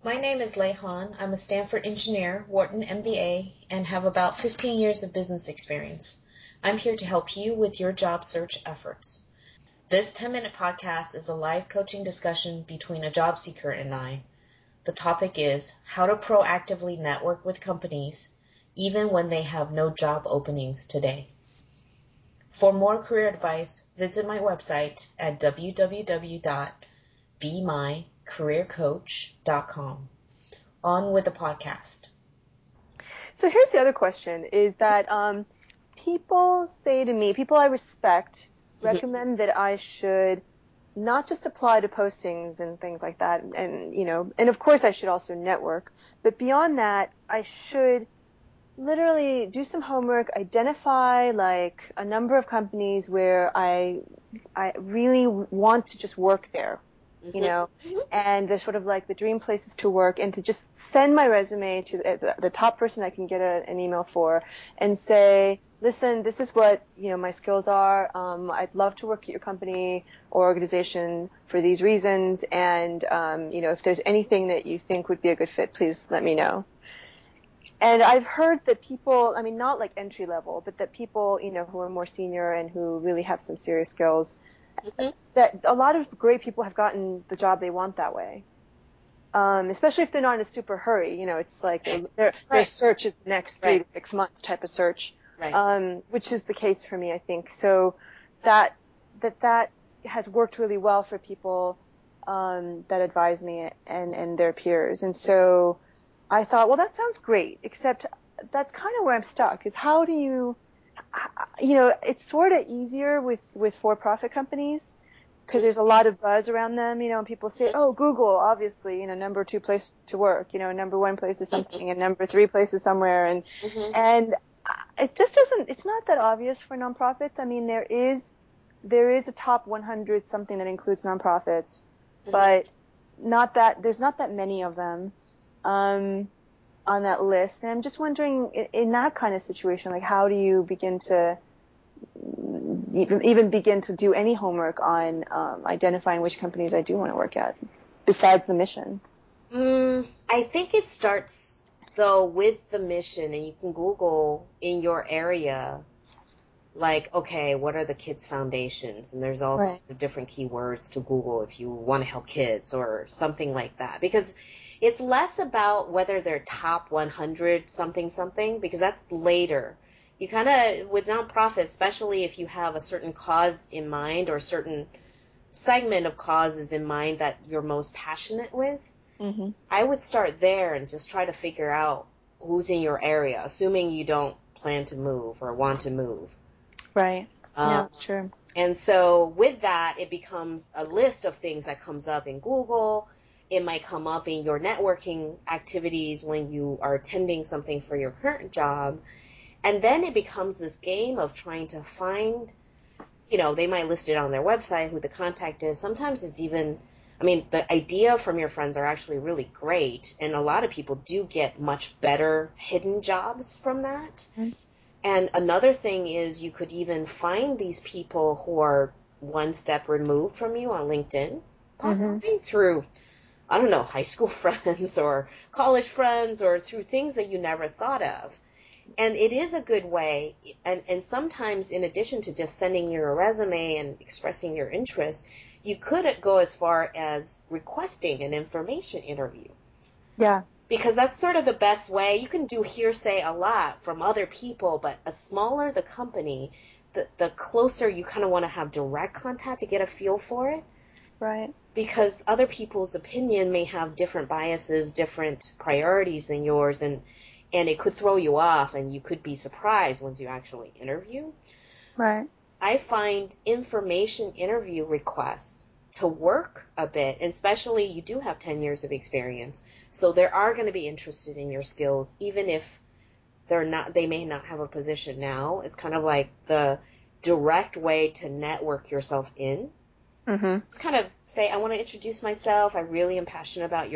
My name is Lei Han. I'm a Stanford engineer, Wharton MBA, and have about 15 years of business experience. I'm here to help you with your job search efforts. This 10-minute podcast is a live coaching discussion between a job seeker and I. The topic is how to proactively network with companies even when they have no job openings today. For more career advice, visit my website at www.bemycareercoach.com. On with the podcast. So here's the other question, is that people say to me, people I respect, recommend that I should not just apply to postings and things like that, and of course I should also network, but beyond that, I should literally do some homework, identify like a number of companies where I really want to just work there, and they're sort of like the dream places to work, and to just send my resume to the top person I can get an email for and say, listen, this is what, my skills are. I'd love to work at your company or organization for these reasons. And, if there's anything that you think would be a good fit, please let me know. And I've heard that people, not like entry level, but that people, who are more senior and who really have some serious skills, that a lot of great people have gotten the job they want that way. Especially if they're not in a super hurry. It's like their search is the next 3 to 6 months type of search, which is the case for me, I think. So that has worked really well for people that advise me and their peers. And so I thought, well, that sounds great, except that's kind of where I'm stuck, is how do you, it's sort of easier with for-profit companies because there's a lot of buzz around them, and people say, oh, Google, obviously, number 2 place to work, number 1 place is something and number 3 place is somewhere. And it just it's not that obvious for nonprofits. There is a top 100 something that includes nonprofits, but there's not that many of them on that list. And I'm just wondering, in that kind of situation, like, how do you begin to even begin to do any homework on identifying which companies I do want to work at besides the mission? I think it starts, though, with the mission, and you can Google in your area, like, okay, what are the kids' foundations? And there's all different keywords to Google if you want to help kids or something like that. Because it's less about whether they're top 100 something, because that's later. You kind of, with nonprofits, especially if you have a certain cause in mind or a certain segment of causes in mind that you're most passionate with, I would start there and just try to figure out who's in your area, assuming you don't plan to move or want to move. Right. Yeah, that's true. And so with that, it becomes a list of things that comes up in Google. It might come up in your networking activities when you are attending something for your current job. And then it becomes this game of trying to find, they might list it on their website, who the contact is. Sometimes it's even, the idea from your friends are actually really great. And a lot of people do get much better hidden jobs from that. And another thing is you could even find these people who are one step removed from you on LinkedIn, possibly through, I don't know, high school friends or college friends or through things that you never thought of. And it is a good way, and sometimes in addition to just sending your resume and expressing your interest, you could go as far as requesting an information interview. Yeah. Because that's sort of the best way. You can do hearsay a lot from other people, but the smaller the company, the closer you kind of want to have direct contact to get a feel for it. Right. Because other people's opinion may have different biases, different priorities than yours, and it could throw you off, and you could be surprised once you actually interview. Right. So I find information interview requests to work a bit, and especially you do have 10 years of experience, so they are going to be interested in your skills, even if they may not have a position now. It's kind of like the direct way to network yourself in. Just kind of say, I want to introduce myself. I really am passionate about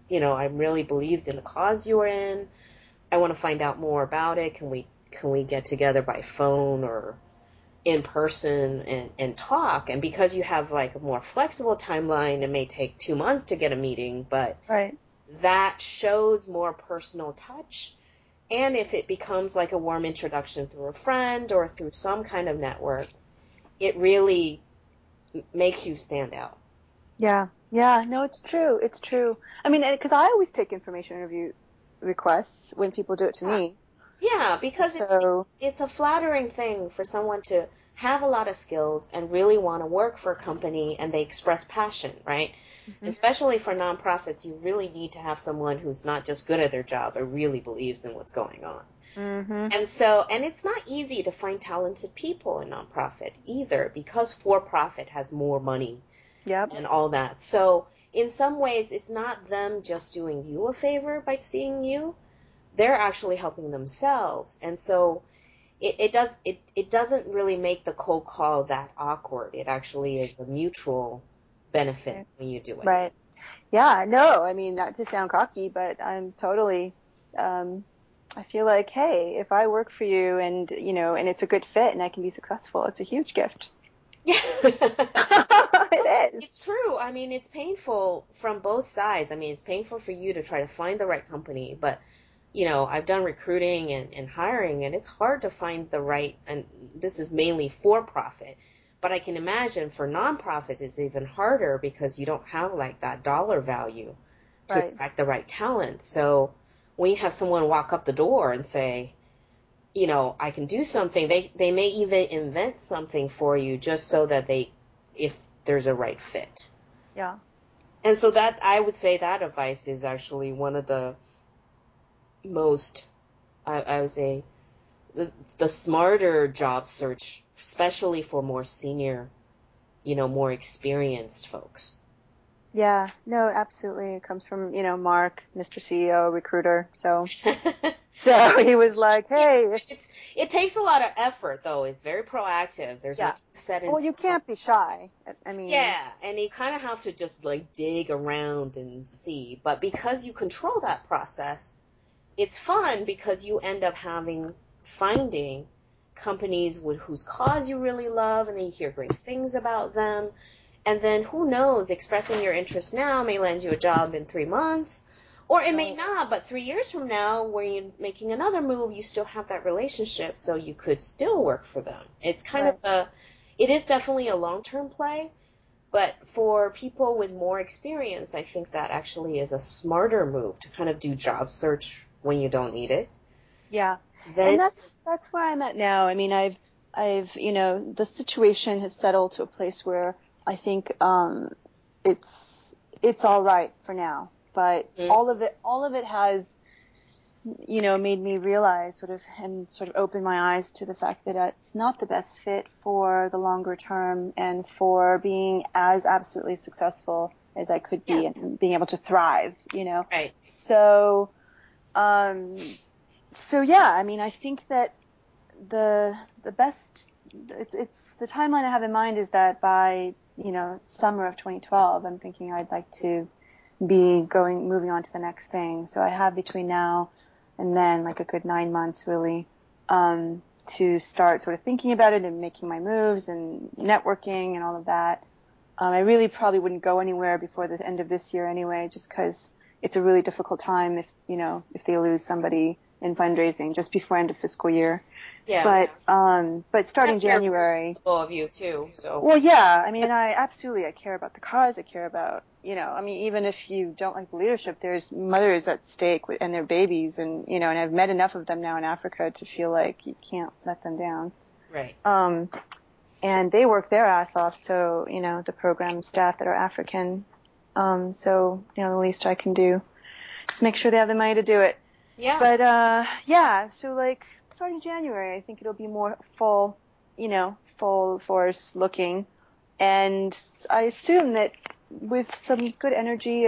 I really believe in the cause you're in. I want to find out more about it. Can we get together by phone or in person and talk? And because you have like a more flexible timeline, it may take 2 months to get a meeting, but that shows more personal touch. And if it becomes like a warm introduction through a friend or through some kind of network, it really makes you stand out. Yeah. Yeah. No, it's true. It's true. I mean, because I always take information interview requests when people do it to me. Yeah, because So, it's a flattering thing for someone to have a lot of skills and really want to work for a company and they express passion, right? mhm. Especially for nonprofits, you really need to have someone who's not just good at their job, but really believes in what's going on. Mhm. And so, and it's not easy to find talented people in nonprofit either because for profit has more money Yep. and all that. So, in some ways, it's not them just doing you a favor by seeing you. They're actually helping themselves. And so, it doesn't really make the cold call that awkward. It actually is a mutual benefit Right. when you do it. Right. Yeah. No, I mean, not to sound cocky, but I'm totally, um, I feel like, hey, if I work for you and, and it's a good fit and I can be successful, it's a huge gift. Yeah. It is. It's true. I mean, it's painful from both sides. I mean, it's painful for you to try to find the right company, but I've done recruiting and hiring, and it's hard to find the right, and this is mainly for profit. But I can imagine for nonprofits, it's even harder because you don't have like that dollar value to Right. attract the right talent. So when you have someone walk up the door and say, I can do something, they may even invent something for you just so that if there's a right fit. Yeah. And so that, I would say that advice is actually one of the most, I would say, the smarter job search, especially for more senior, more experienced folks. Yeah. No, absolutely. It comes from, Mark, Mr. CEO, recruiter. So he was like, Yeah, hey, it takes a lot of effort, though. It's very proactive. There's yeah. nothing set in Well, you stone. can't be shy. I mean, Yeah, and you kind of have to just like dig around and see. But because you control that process, it's fun because you end up finding companies whose cause you really love, and then you hear great things about them. And then who knows, expressing your interest now may land you a job in 3 months, or it may right, not, but 3 years from now, when you're making another move, you still have that relationship, so you could still work for them. It's kind of right. it is definitely a long-term play, but for people with more experience, I think that actually is a smarter move to kind of do job search when you don't need it. Yeah. And Then, that's where I'm at now. I mean, I've, the situation has settled to a place where I think, it's all right for now, but mm, all of it has, made me realize sort of open my eyes to the fact that it's not the best fit for the longer term and for being as absolutely successful as I could yeah, be and being able to thrive. right, So, um, so yeah, I mean, I think that the best it's the timeline I have in mind is that by, summer of 2012, I'm thinking I'd like to be moving on to the next thing. So I have between now and then like a good 9 months really, to start sort of thinking about it and making my moves and networking and all of that. I really probably wouldn't go anywhere before the end of this year anyway, just because it's a really difficult time if they lose somebody in fundraising just before end of fiscal year. yeah. But starting That's very January, responsible of you too. So, well, yeah, I mean, I care about the cause. I care about, I mean, even if you don't like the leadership, there's mothers at stake and their babies, and I've met enough of them now in Africa to feel like you can't let them down. right. Um, and they work their ass off. So, the program staff that are African. So, the least I can do is make sure they have the money to do it. Yeah, But, yeah, so like starting January, I think it'll be more full force looking. And I assume that with some good energy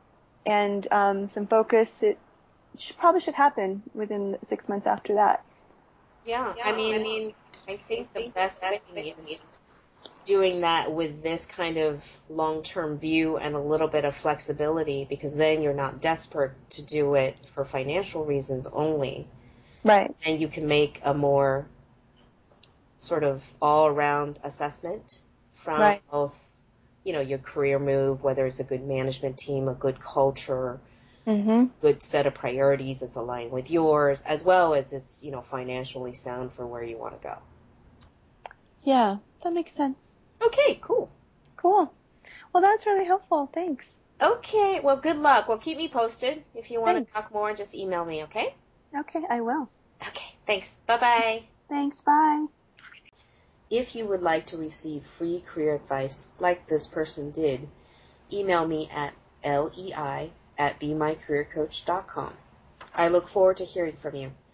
and some focus, it probably should happen within 6 months after that. yeah. I mean, I think the best thing is doing that with this kind of long-term view and a little bit of flexibility because then you're not desperate to do it for financial reasons only. Right, And you can make a more sort of all-around assessment from right, both, your career move, whether it's a good management team, a good culture, Mm-hmm. good set of priorities that's aligned with yours, as well as it's, financially sound for where you want to go. Yeah, that makes sense. Okay, cool. Cool. Well, that's really helpful. Thanks. Okay, well, good luck. Well, keep me posted. If you want to Thanks. talk more, just email me, okay? Okay, I will. Okay, thanks. Bye-bye. Thanks. Bye. If you would like to receive free career advice like this person did, email me at lei@bemycareercoach.com. I look forward to hearing from you.